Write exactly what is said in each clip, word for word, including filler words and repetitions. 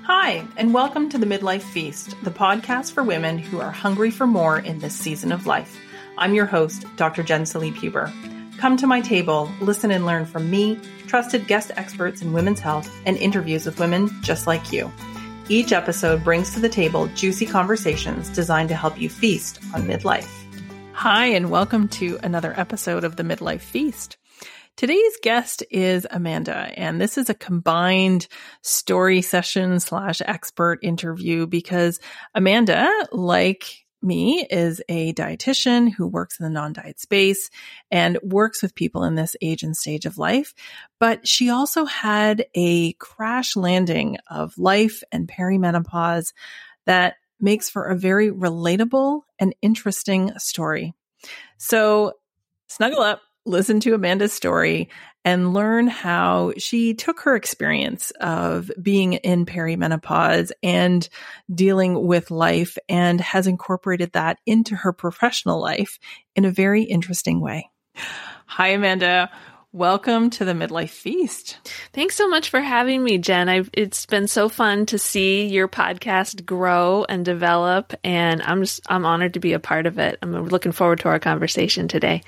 Hi, and welcome to the Midlife Feast, the podcast for women who are hungry for more in this season of life. I'm your host, Doctor Jen Salib-Huber. Come to my table, listen and learn from me, trusted guest experts in women's health, and interviews with women just like you. Each episode brings to the table juicy conversations designed to help you feast on midlife. Hi, and welcome to another episode of the Midlife Feast. Today's guest is Amanda, and this is a combined story session slash expert interview because Amanda, like me, is a dietitian who works in the non-diet space and works with people in this age and stage of life. But she also had a crash landing of life and perimenopause that makes for a very relatable and interesting story. So snuggle up, listen to Amanda's story, and learn how she took her experience of being in perimenopause and dealing with life and has incorporated that into her professional life in a very interesting way. Hi, Amanda. Welcome to the Midlife Feast. Thanks so much for having me, Jen. I've, it's been so fun to see your podcast grow and develop, and I'm just, I'm honored to be a part of it. I'm looking forward to our conversation today.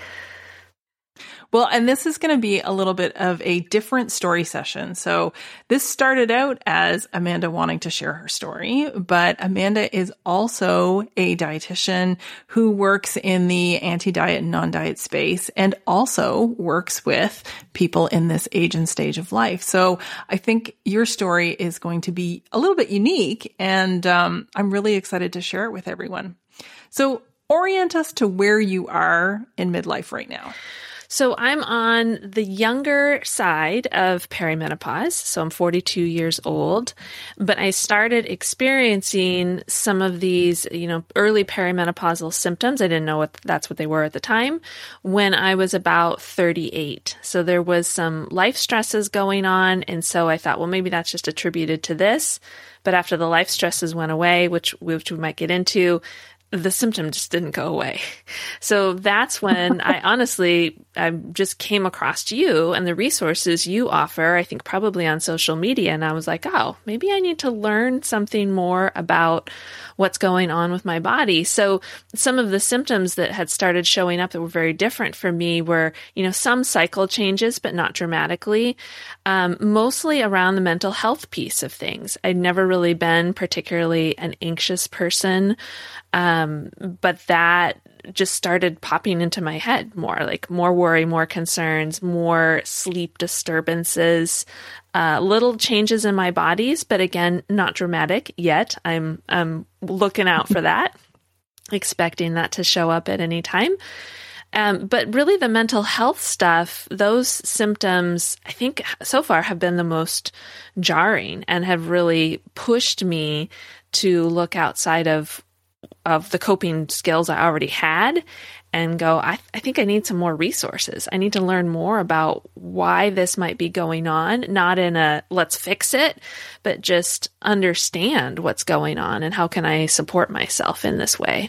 Well, and this is going to be a little bit of a different story session. So this started out as Amanda wanting to share her story, but Amanda is also a dietitian who works in the anti-diet and non-diet space and also works with people in this age and stage of life. So I think your story is going to be a little bit unique, and um, I'm really excited to share it with everyone. So orient us to where you are in midlife right now. So I'm on the younger side of perimenopause. So I'm forty-two years old, but I started experiencing some of these, you know, early perimenopausal symptoms. I didn't know what that's what they were at the time when I was about thirty-eight. So there was some life stresses going on. And so I thought, well, maybe that's just attributed to this. But after the life stresses went away, which, which we might get into, the symptom just didn't go away. So that's when I honestly, I just came across you and the resources you offer, I think probably on social media. And I was like, oh, maybe I need to learn something more about what's going on with my body. So some of the symptoms that had started showing up that were very different for me were, you know, some cycle changes, but not dramatically, um, mostly around the mental health piece of things. I'd never really been particularly an anxious person. Um, but that just started popping into my head more, like more worry, more concerns, more sleep disturbances, uh, little changes in my bodies, but again, not dramatic yet. I'm, I'm looking out for that, expecting that to show up at any time. Um, but really the mental health stuff, those symptoms, I think so far have been the most jarring and have really pushed me to look outside of of the coping skills I already had and go, I, th- I think I need some more resources. I need to learn more about why this might be going on, not in a let's fix it, but just understand what's going on and how can I support myself in this way.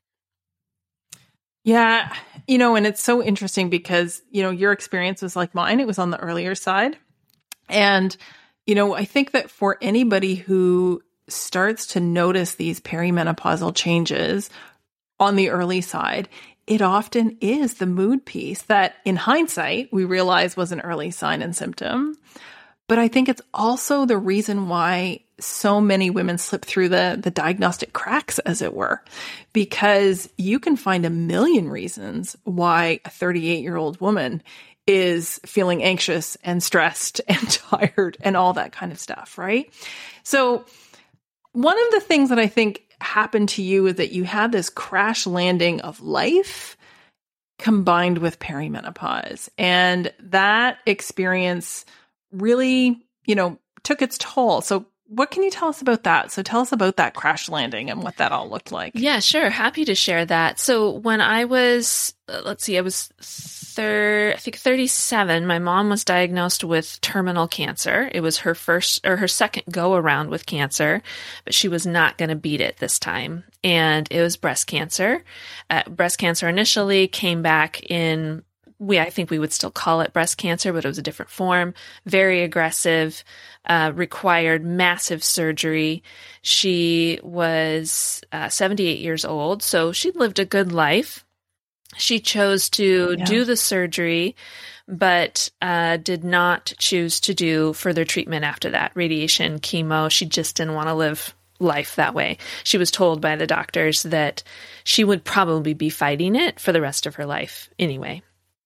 Yeah. You know, and it's so interesting because, you know, your experience was like mine. It was on the earlier side. And, you know, I think that for anybody who starts to notice these perimenopausal changes on the early side, it often is the mood piece that in hindsight, we realize was an early sign and symptom. But I think it's also the reason why so many women slip through the, the diagnostic cracks, as it were, because you can find a million reasons why a thirty-eight-year-old woman is feeling anxious and stressed and tired and all that kind of stuff, right? So one of the things that I think happened to you is that you had this crash landing of life combined with perimenopause. And that experience really, you know, took its toll. So what can you tell us about that? So tell us about that crash landing and what that all looked like. Yeah, sure. Happy to share that. So when I was, uh, let's see, I was thir- I think thirty-seven, my mom was diagnosed with terminal cancer. It was her first or her second go around with cancer, but she was not going to beat it this time. And it was breast cancer. Uh, breast cancer initially came back in we, I think we would still call it breast cancer, but it was a different form, very aggressive, uh, required massive surgery. She was uh, seventy-eight years old, so she'd lived a good life. She chose to yeah. do the surgery, but uh, did not choose to do further treatment after that, radiation, chemo. She just didn't want to live life that way. She was told by the doctors that she would probably be fighting it for the rest of her life anyway.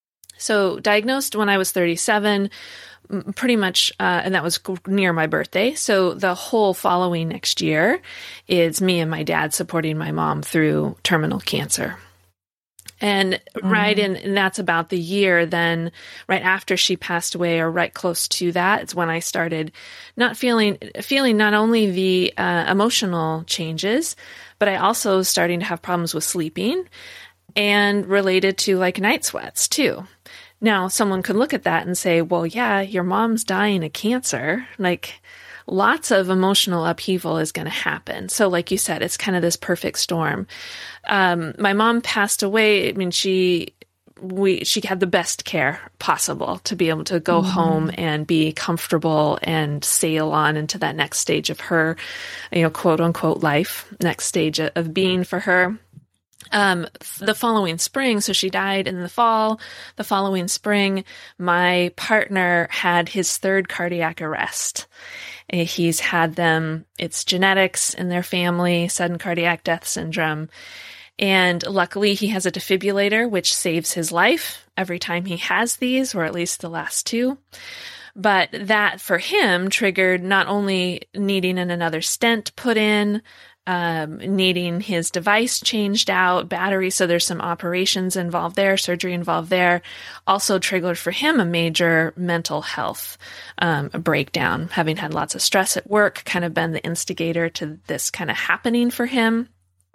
So diagnosed when I was thirty-seven, pretty much, uh, and that was near my birthday. So the whole following next year is me and my dad supporting my mom through terminal cancer. And mm-hmm. right in, and that's about the year then, right after she passed away, or right close to that, it's when I started not feeling, feeling not only the uh, emotional changes, but I also was starting to have problems with sleeping and related to like night sweats too. Now, someone could look at that and say, well, yeah, your mom's dying of cancer. Like, lots of emotional upheaval is going to happen. So like you said, it's kind of this perfect storm. Um, my mom passed away. I mean, she, we, she had the best care possible to be able to go mm-hmm. home and be comfortable and sail on into that next stage of her, you know, quote unquote life, next stage of being for her. Um, the following spring, so she died in the fall, the following spring, my partner had his third cardiac arrest. He's had them, it's genetics in their family, sudden cardiac death syndrome. And luckily he has a defibrillator, which saves his life every time he has these, or at least the last two. But that for him triggered not only needing an another stent put in, um, needing his device changed out, battery. So there's some operations involved there, surgery involved there. Also triggered for him a major mental health um, breakdown, having had lots of stress at work, kind of been the instigator to this kind of happening for him.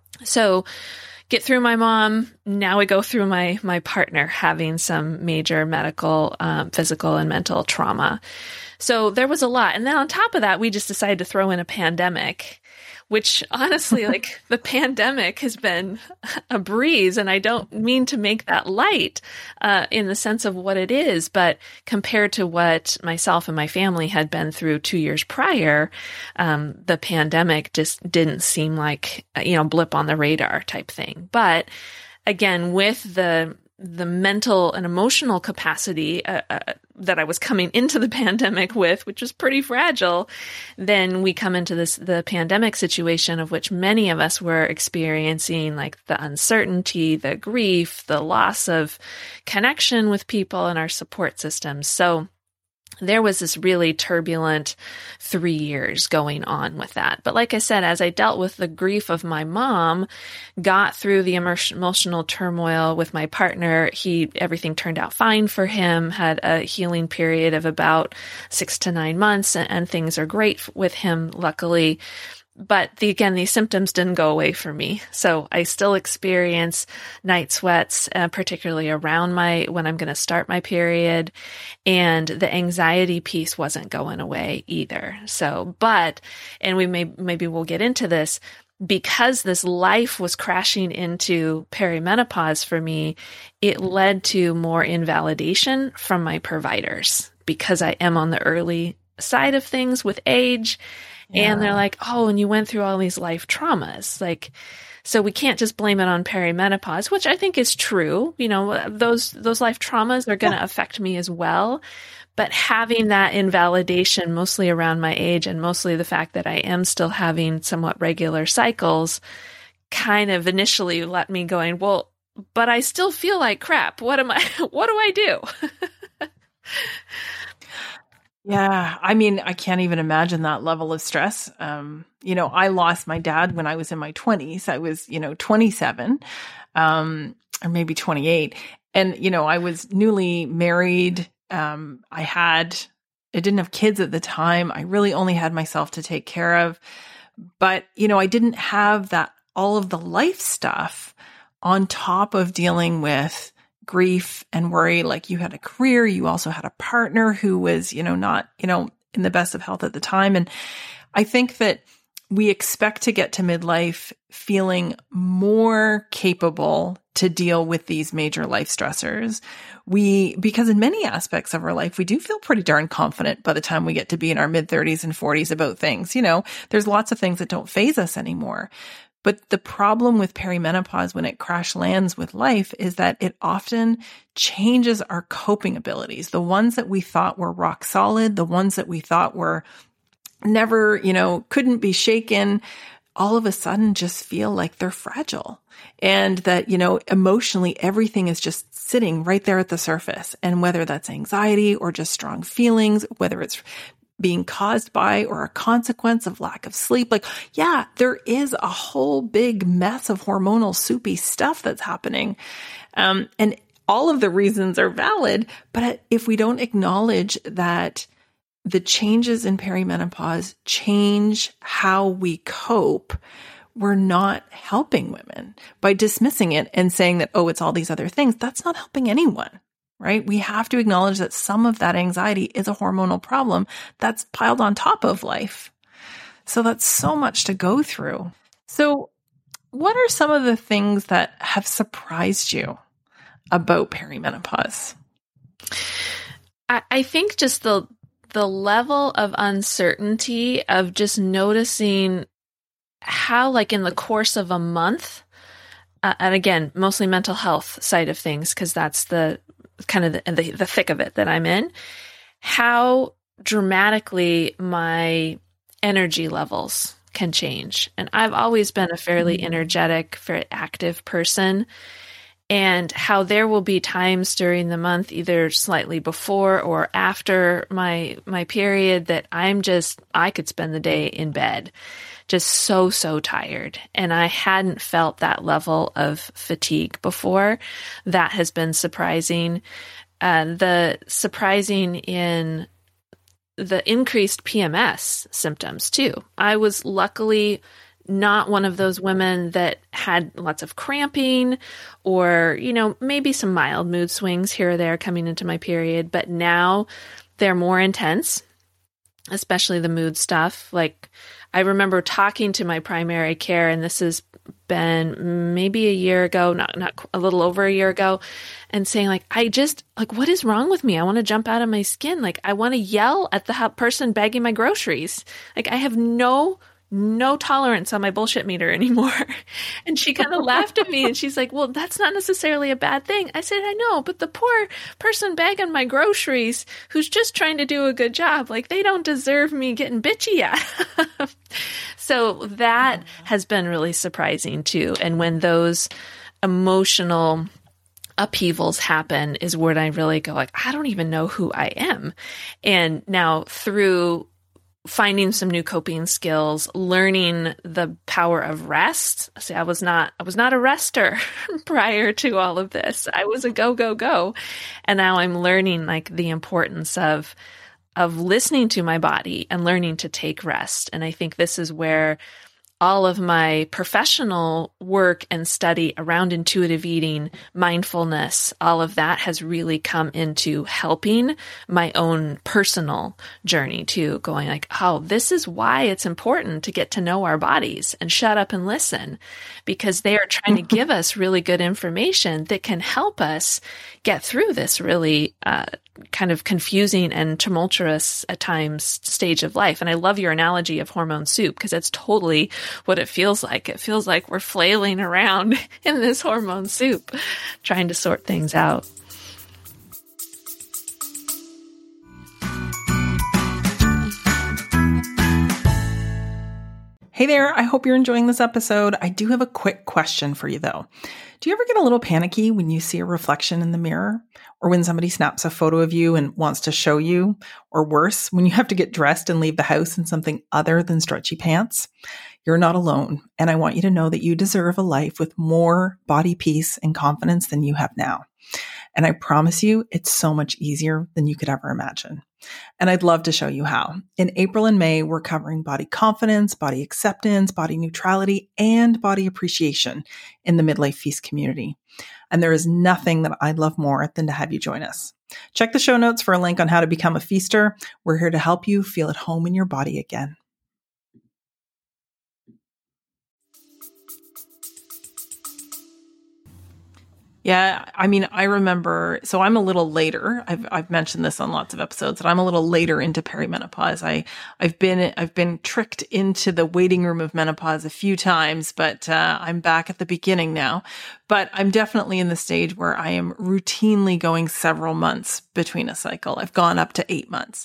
So get through my mom. Now we go through my my partner having some major medical, um, physical, and mental trauma. So there was a lot. And then on top of that, we just decided to throw in a pandemic, which honestly, like the pandemic has been a breeze. And I don't mean to make that light uh, in the sense of what it is, but compared to what myself and my family had been through two years prior, um, the pandemic just didn't seem like, you know, blip on the radar type thing. But again, with the the mental and emotional capacity uh, uh, that I was coming into the pandemic with, which was pretty fragile, then we come into this, the pandemic situation of which many of us were experiencing, like the uncertainty, the grief, the loss of connection with people and our support systems. So there was this really turbulent three years going on with that. But like I said, as I dealt with the grief of my mom, got through the emotional turmoil with my partner, he, everything turned out fine for him, had a healing period of about six to nine months, and, and things are great with him, luckily. But the, again, these symptoms didn't go away for me. So I still experience night sweats, uh, particularly around my, when I'm going to start my period. And the anxiety piece wasn't going away either. So, but, and we may, maybe we'll get into this, because this life was crashing into perimenopause for me, it led to more invalidation from my providers because I am on the early side of things with age. Yeah. And they're like, oh, and you went through all these life traumas. Like, so we can't just blame it on perimenopause, which I think is true. You know, those, those life traumas are going to yeah. affect me as well. But having that invalidation mostly around my age and mostly the fact that I am still having somewhat regular cycles kind of initially let me going, well, but I still feel like crap. What am I, what do I do? Yeah. I mean, I can't even imagine that level of stress. Um, you know, I lost my dad when I was in my twenties. I was, you know, twenty-seven, um, or maybe twenty-eight. And, you know, I was newly married. Um, I had, I didn't have kids at the time. I really only had myself to take care of, but, you know, I didn't have that, all of the life stuff on top of dealing with grief and worry. Like, you had a career, you also had a partner who was, you know, not, you know, in the best of health at the time. And I think that we expect to get to midlife feeling more capable to deal with these major life stressors. We, because in many aspects of our life, we do feel pretty darn confident by the time we get to be in our mid thirties and forties about things. You know, there's lots of things that don't faze us anymore. But the problem with perimenopause when it crash lands with life is that it often changes our coping abilities. The ones that we thought were rock solid, the ones that we thought were never, you know, couldn't be shaken, all of a sudden just feel like they're fragile. And that, you know, emotionally, everything is just sitting right there at the surface. And whether that's anxiety or just strong feelings, whether it's being caused by or a consequence of lack of sleep. Like, yeah, there is a whole big mess of hormonal soupy stuff that's happening. Um, and all of the reasons are valid, but if we don't acknowledge that the changes in perimenopause change how we cope, we're not helping women by dismissing it and saying that, oh, it's all these other things. That's not helping anyone. Right? We have to acknowledge that some of that anxiety is a hormonal problem that's piled on top of life. So that's so much to go through. So what are some of the things that have surprised you about perimenopause? I, I think just the the level of uncertainty of just noticing how, like in the course of a month, uh, and again, mostly mental health side of things, because that's the kind of the, the, the thick of it that I'm in, how dramatically my energy levels can change. And I've always been a fairly energetic, very active person, and how there will be times during the month, either slightly before or after my, my period, that I'm just, I could spend the day in bed, just so, so tired. And I hadn't felt that level of fatigue before. That has been surprising. Uh, the surprising in the increased P M S symptoms too. I was luckily not one of those women that had lots of cramping or, you know, maybe some mild mood swings here or there coming into my period, but now they're more intense, especially the mood stuff. Like, I remember talking to my primary care, and this has been maybe a year ago, not not a little over a year ago, and saying like, I just, like, what is wrong with me? I want to jump out of my skin. Like, I want to yell at the person bagging my groceries. Like, I have no no tolerance on my bullshit meter anymore. And she kind of laughed at me and she's like, well, that's not necessarily a bad thing. I said, I know, but the poor person bagging my groceries who's just trying to do a good job, like, they don't deserve me getting bitchy at. So that has been really surprising too. And when those emotional upheavals happen is where I really go like, I don't even know who I am. And now through finding some new coping skills, learning the power of rest. See, I was not, I was not a rester prior to all of this. I was a go, go, go. And now I'm learning like the importance of, of listening to my body and learning to take rest. And I think this is where all of my professional work and study around intuitive eating, mindfulness, all of that has really come into helping my own personal journey too, going like, oh, this is why it's important to get to know our bodies and shut up and listen, because they are trying to give us really good information that can help us get through this really uh, kind of confusing and tumultuous at times stage of life. And I love your analogy of hormone soup, because it's totally what it feels like. It feels like we're flailing around in this hormone soup, trying to sort things out. Hey there, I hope you're enjoying this episode. I do have a quick question for you though. Do you ever get a little panicky when you see a reflection in the mirror? Or when somebody snaps a photo of you and wants to show you? Or worse, when you have to get dressed and leave the house in something other than stretchy pants? You're not alone, and I want you to know that you deserve a life with more body peace and confidence than you have now. And I promise you, it's so much easier than you could ever imagine. And I'd love to show you how. In April and May, we're covering body confidence, body acceptance, body neutrality, and body appreciation in the Midlife Feast community. And there is nothing that I'd love more than to have you join us. Check the show notes for a link on how to become a feaster. We're here to help you feel at home in your body again. Yeah, I mean, I remember, so I'm a little later. I've I've mentioned this on lots of episodes that I'm a little later into perimenopause. I I've been I've been tricked into the waiting room of menopause a few times, but uh, I'm back at the beginning now. But I'm definitely in the stage where I am routinely going several months between a cycle. I've gone up to eight months.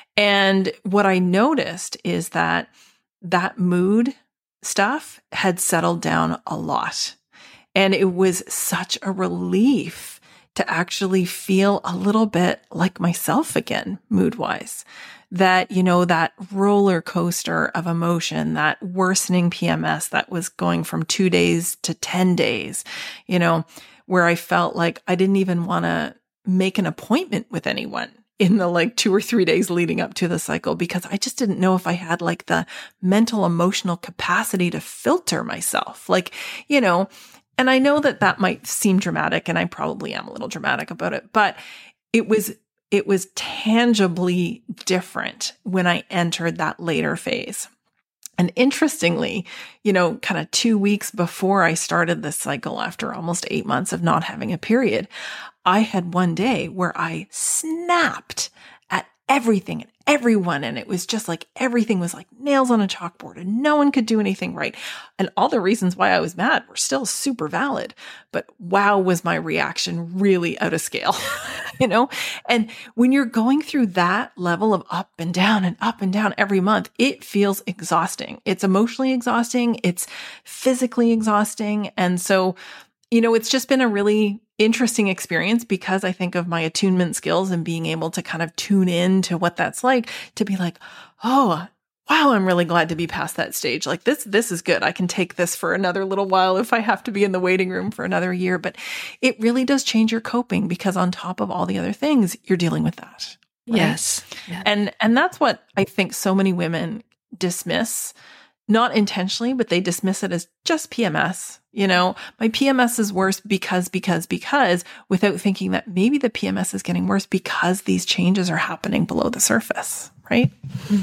And what I noticed is that that mood stuff had settled down a lot. And it was such a relief to actually feel a little bit like myself again, mood-wise. That, you know, that roller coaster of emotion, that worsening P M S that was going from two days to ten days, you know, where I felt like I didn't even want to make an appointment with anyone in the like two or three days leading up to the cycle, because I just didn't know if I had like the mental, emotional capacity to filter myself. Like, you know, and I know that that might seem dramatic, and I probably am a little dramatic about it, but it was, it was tangibly different when I entered that later phase. And interestingly, you know, kind of two weeks before I started this cycle, after almost eight months of not having a period, I had one day where I snapped at everything and everyone. And it was just like everything was like nails on a chalkboard and no one could do anything right. And all the reasons why I was mad were still super valid. But wow, was my reaction really out of scale, you know? And when you're going through that level of up and down and up and down every month, it feels exhausting. It's emotionally exhausting. It's physically exhausting. And so, you know, it's just been a really interesting experience, because I think of my attunement skills and being able to kind of tune in to what that's like, to be like, oh, wow, I'm really glad to be past that stage. Like this, this is good. I can take this for another little while if I have to be in the waiting room for another year. But it really does change your coping, because on top of all the other things, you're dealing with that. Right? Yes. Yeah. And, and that's what I think so many women dismiss, not intentionally, but they dismiss it as just P M S. You know, my P M S is worse because, because, because, without thinking that maybe the P M S is getting worse because these changes are happening below the surface, right? Mm-hmm.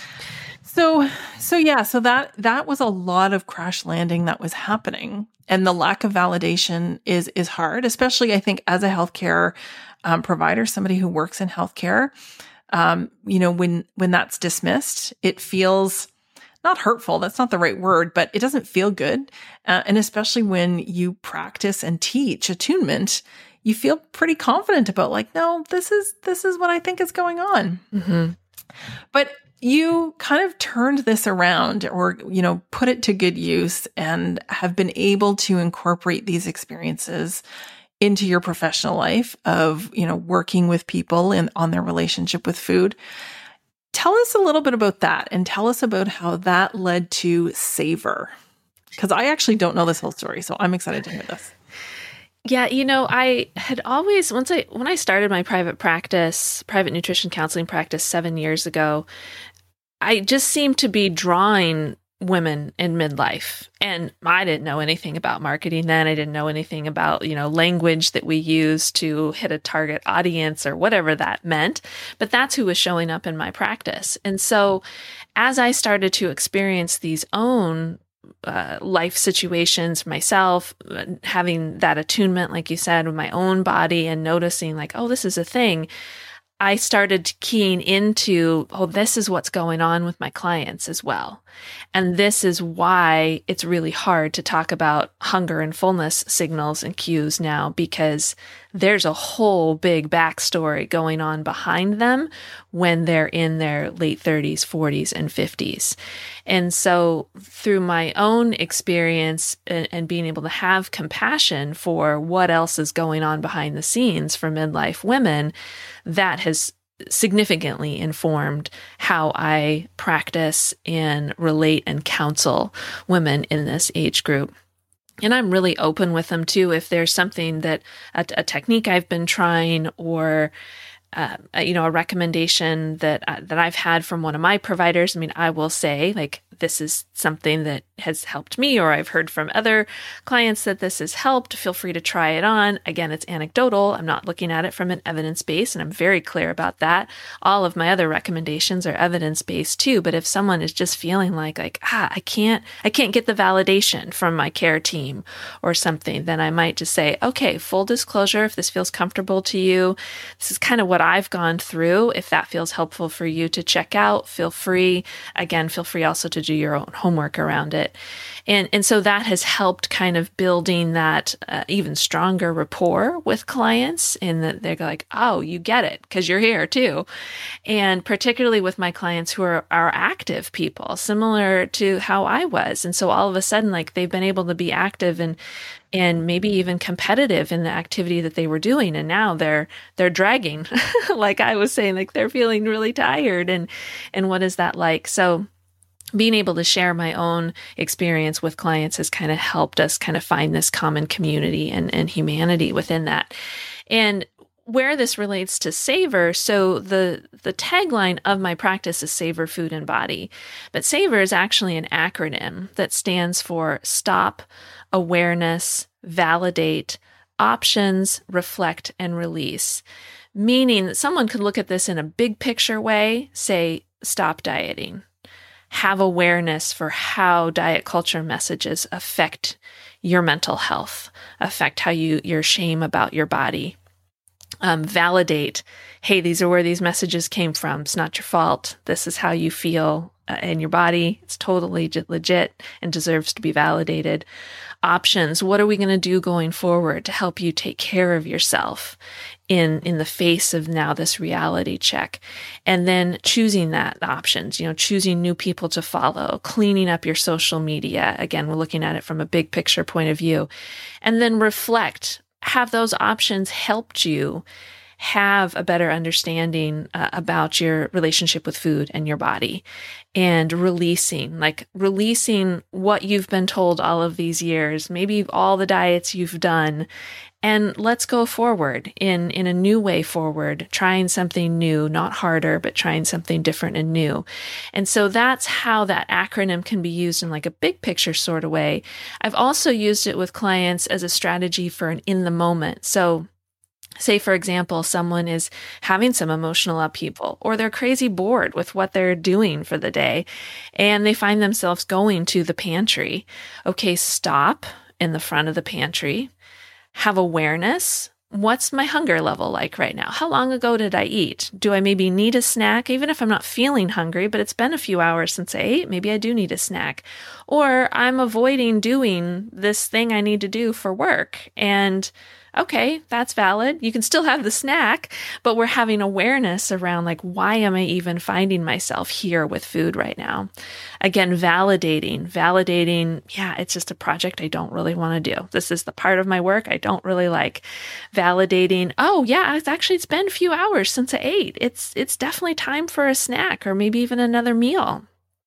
So, so yeah, so that, that was a lot of crash landing that was happening. And the lack of validation is, is hard, especially I think as a healthcare um, provider, somebody who works in healthcare, um, you know, when, when that's dismissed, it feels not hurtful. That's not the right word, but it doesn't feel good. Uh, and especially when you practice and teach attunement, you feel pretty confident about like, no, this is, this is what I think is going on. Mm-hmm. But you kind of turned this around, or, you know, put it to good use, and have been able to incorporate these experiences into your professional life of, you know, working with people and on their relationship with food. Tell us a little bit about that, and tell us about how that led to Savor, because I actually don't know this whole story. So I'm excited to hear this. Yeah, you know, I had always, once I, when I started my private practice, private nutrition counseling practice seven years ago, I just seemed to be drawing women in midlife. And I didn't know anything about marketing then. I didn't know anything about, you know, language that we use to hit a target audience or whatever that meant. But that's who was showing up in my practice. And so as I started to experience these own uh, life situations myself, having that attunement, like you said, with my own body and noticing like, oh, this is a thing, I started keying into, oh, this is what's going on with my clients as well. And this is why it's really hard to talk about hunger and fullness signals and cues now, because there's a whole big backstory going on behind them when they're in their late thirties, forties, and fifties. And so through my own experience and, and being able to have compassion for what else is going on behind the scenes for midlife women, that has significantly informed how I practice and relate and counsel women in this age group. And I'm really open with them too. If there's something that a, a technique I've been trying, or uh, you know, a recommendation that uh, that I've had from one of my providers, I mean, I will say like, this is something that has helped me, or I've heard from other clients that this has helped, feel free to try it on. Again, it's anecdotal. I'm not looking at it from an evidence base, and I'm very clear about that. All of my other recommendations are evidence-based too. But if someone is just feeling like, like, ah, I can't, I can't get the validation from my care team or something, then I might just say, okay, full disclosure, if this feels comfortable to you, this is kind of what I've gone through. If that feels helpful for you to check out, feel free. Again, feel free also to do your own homework around it. And, and so that has helped kind of building that uh, even stronger rapport with clients, in that they're like, oh, you get it because you're here too. And particularly with my clients who are, are active people, similar to how I was. And so all of a sudden, like, they've been able to be active and and maybe even competitive in the activity that they were doing. And now they're, they're dragging, like I was saying, like they're feeling really tired. And, and what is that like? So being able to share my own experience with clients has kind of helped us kind of find this common community and, and humanity within that. And where this relates to SAVOR, so the the tagline of my practice is Savor Food and Body, but SAVOR is actually an acronym that stands for Stop, Awareness, Validate, Options, Reflect, and Release, meaning that someone could look at this in a big picture way, say, stop dieting, have awareness for how diet culture messages affect your mental health, affect how you your shame about your body. Um, validate, hey, these are where these messages came from. It's not your fault. This is how you feel uh, in your body. It's totally legit and deserves to be validated. Options, what are we going to do going forward to help you take care of yourself in, in the face of now this reality check? And then choosing that options, you know, choosing new people to follow, cleaning up your social media. Again, we're looking at it from a big picture point of view. And then reflect. Have those options helped you have a better understanding uh, about your relationship with food and your body, and releasing, like releasing what you've been told all of these years, maybe all the diets you've done, and let's go forward in, in a new way forward, trying something new, not harder, but trying something different and new. And so that's how that acronym can be used in like a big picture sort of way. I've also used it with clients as a strategy for an in the moment. So say, for example, someone is having some emotional upheaval, or they're crazy bored with what they're doing for the day, and they find themselves going to the pantry. Okay, stop in the front of the pantry. Have awareness. What's my hunger level like right now? How long ago did I eat? Do I maybe need a snack? Even if I'm not feeling hungry, but it's been a few hours since I ate, maybe I do need a snack. Or I'm avoiding doing this thing I need to do for work. And okay, that's valid. You can still have the snack, but we're having awareness around like, why am I even finding myself here with food right now? Again, validating, validating, yeah, it's just a project I don't really want to do. This is the part of my work I don't really like. Validating, oh yeah, it's actually, it's been a few hours since I ate. It's, it's definitely time for a snack or maybe even another meal.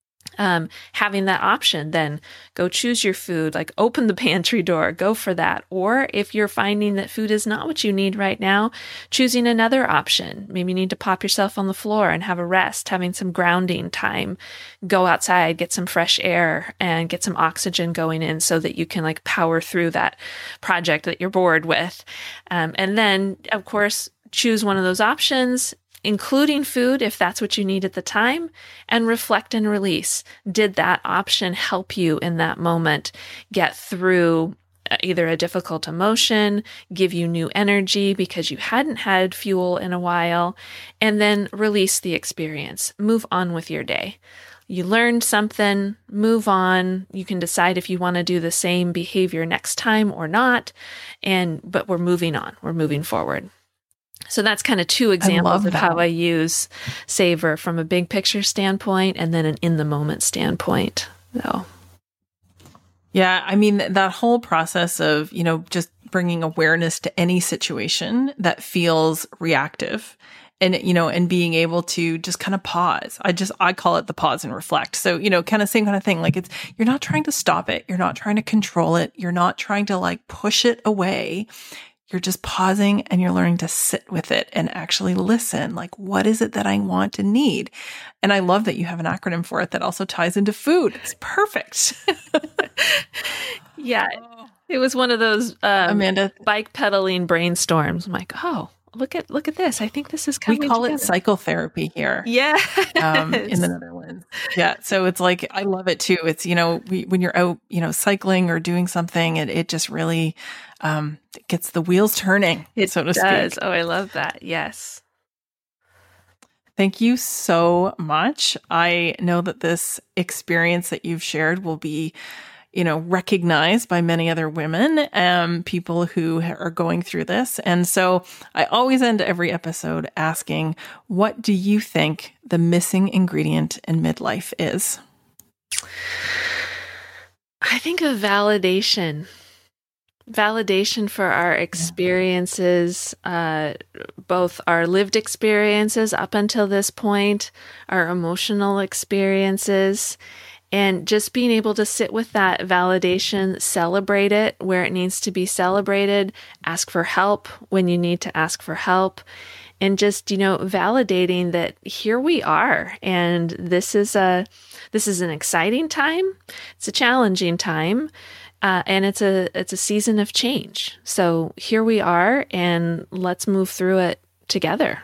Um, having that option, then go choose your food, like open the pantry door, go for that. Or if you're finding that food is not what you need right now, choosing another option. Maybe you need to pop yourself on the floor and have a rest, having some grounding time, go outside, get some fresh air and get some oxygen going in so that you can like power through that project that you're bored with. Um, and then of course, choose one of those options, including food if that's what you need at the time, and reflect and release. Did that option help you in that moment get through either a difficult emotion, give you new energy because you hadn't had fuel in a while, and then release the experience. Move on with your day. You learned something, move on. You can decide if you want to do the same behavior next time or not, and but we're moving on. We're moving forward. So that's kind of two examples of how I use SAVOR from a big picture standpoint and then an in the moment standpoint. So, yeah, I mean, that whole process of, you know, just bringing awareness to any situation that feels reactive and, you know, and being able to just kind of pause. I just, I call it the pause and reflect. So, you know, kind of same kind of thing. Like it's, you're not trying to stop it. You're not trying to control it. You're not trying to like push it away. you're just pausing and you're learning to sit with it and actually listen. Like, what is it that I want and need? And I love that you have an acronym for it that also ties into food. It's perfect. Yeah. It was one of those um, Amanda, bike pedaling brainstorms. I'm like, oh, look at look at this. I think this is coming we call together. it psychotherapy here. Yeah. um, in the Netherlands. Yeah. So it's like, I love it too. It's, you know, we, when you're out, you know, cycling or doing something, it, it just really um, gets the wheels turning, It so to does. speak. Oh, I love that. Yes. Thank you so much. I know that this experience that you've shared will be, you know, recognized by many other women, um, people who are going through this. And so I always end every episode asking, what do you think the missing ingredient in midlife is? I think of validation. Validation for our experiences, uh, both our lived experiences up until this point, our emotional experiences, and just being able to sit with that validation, celebrate it where it needs to be celebrated, ask for help when you need to ask for help, and just, you know, validating that here we are, and this is a this is an exciting time. It's a challenging time. Uh, and it's a it's a season of change. So here we are, and let's move through it together.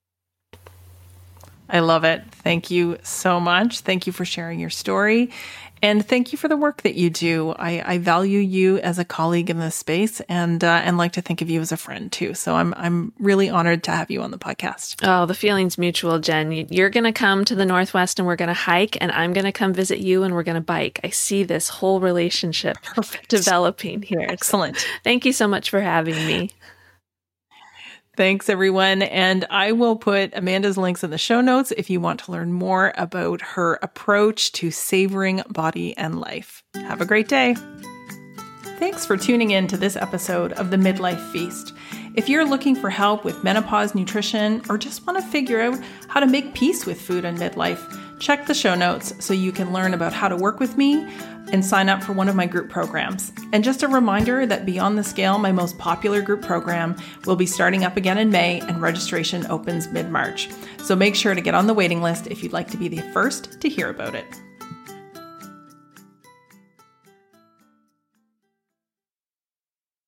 I love it. Thank you so much. Thank you for sharing your story. And thank you for the work that you do. I, I value you as a colleague in this space, and uh, and like to think of you as a friend too. So I'm I'm really honored to have you on the podcast. Oh, the feeling's mutual, Jen. You're going to come to the Northwest and we're going to hike, and I'm going to come visit you and we're going to bike. I see this whole relationship Perfect. developing here. Excellent. So thank you so much for having me. Thanks, everyone. And I will put Amanda's links in the show notes if you want to learn more about her approach to savoring body and life. Have a great day. Thanks for tuning in to this episode of the Midlife Feast. If you're looking for help with menopause nutrition or just want to figure out how to make peace with food in midlife, check the show notes so you can learn about how to work with me and sign up for one of my group programs. And just a reminder that Beyond the Scale, my most popular group program, will be starting up again in May, and registration opens mid-March. So make sure to get on the waiting list if you'd like to be the first to hear about it.